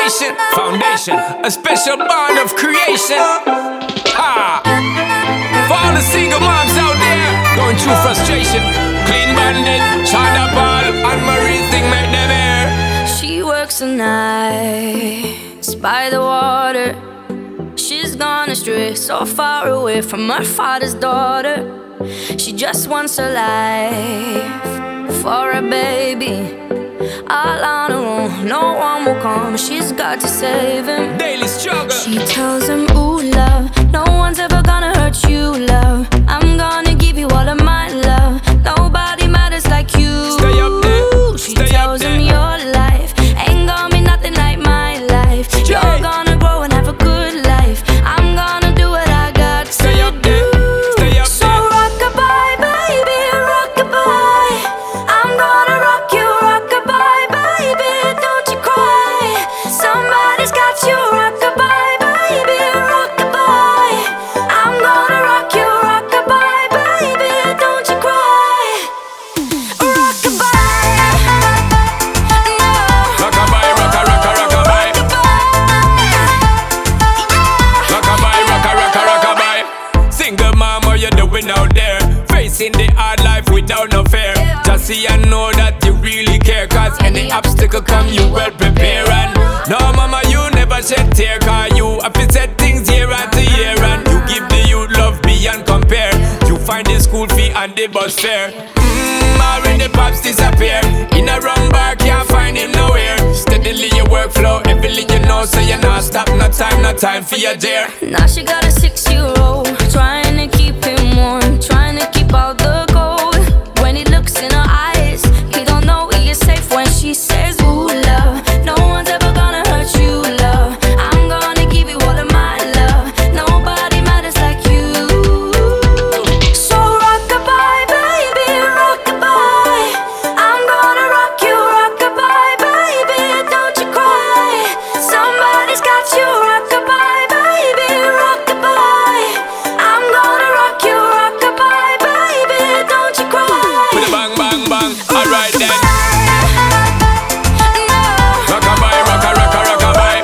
nation. Foundation, a special bond of creation. Ha! For all the single moms out there going through frustration, Clean Bandit, China Ball, and Marie thing make them air. She works the nights by the water. She's gone astray, so far away from her father's daughter. She just wants a life for a baby. All on her own, no one will come. She's got to save him. Daily struggle. She tells him, ooh, love, no one's ever gonna hurt you, love. I'm gonna give you all of my love. Nobody matters like you. Stay up there. She Stay tells up there. him your life ain't gonna be nothing like my life. You're gonna grow and have a good life. I'm gonna do what I got to Stay up there. Stay up so there. rock-a-bye, baby, rock-a-bye. I'm gonna rock you, rock-a-bye, baby, don't you cry. Somebody's got you, rock-a-bye, baby, rock-a-bye. I'm gonna rock you, rock-a-bye, baby, don't you cry. Rock-a-bye, no. Rock-a-bye, rock-a-rock-a, rock-a-bye. Rock-a-bye, rock-a-rock-a, rock-a-bye. Single mom, what you doing out there? Facing the hard life without no fear. Just see and know that you really care. Cause any obstacle come, you well prepare. And no mama, you never shed tear. Cause you have to set things year after year. And you give the youth love beyond compare. You find the school fee and the bus fare. Already pops disappear. In a wrong bar, can't find him nowhere. Steadily your workflow, everything you know. So you not stop, no time for your dear. Now she got a 6-year-old, trying to keep him warm, trying to keep out the cold. When he looks in her eyes, he don't know he is safe when she says, ooh, love, no one's ever gonna hurt you, love. I'm gonna give you all of my love. Nobody matters like you. So rock-a-bye, baby, rock-a-bye. I'm gonna rock you, rock-a-bye, baby, don't you cry. Somebody's got you, rock-a-bye, baby, rock-a-bye. I'm gonna rock you, rock-a-bye, baby, don't you cry. With a bang, bang, bang. Alright then. No. Rock-a-bye, rock-a-rock-a, rock-a-bye.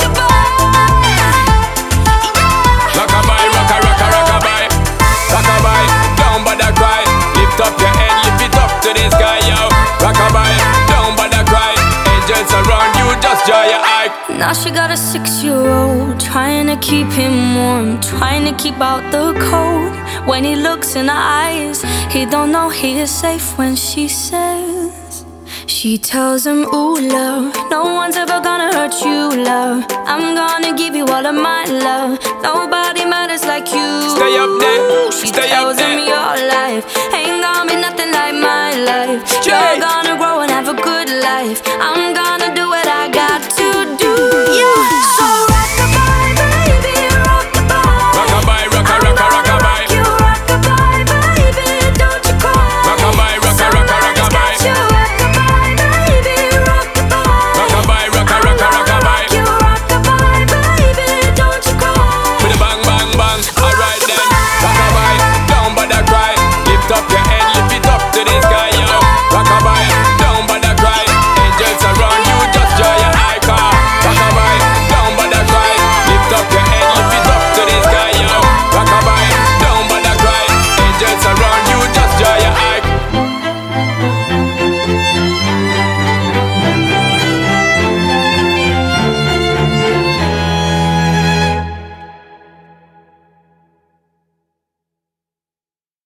Rock-a-bye, rock-a-rock-a, rock-a-bye. Rock-a-bye, don't bother cry. Lift up your head, lift it up to the sky, yo. Rock-a-bye, don't bother cry. Angels around you, just dry your eye. Now she got a 6-year-old, trying to keep him warm, trying to keep out the cold. When he looks in her eyes, he don't know he is safe when she says. She tells him, ooh, love, no one's ever gonna hurt you, love. I'm gonna give you all of my love. Nobody matters like you. Stay up there. She Stay up tells him there. your life ain't gonna be nothing like my life. You're gonna grow and have a good life.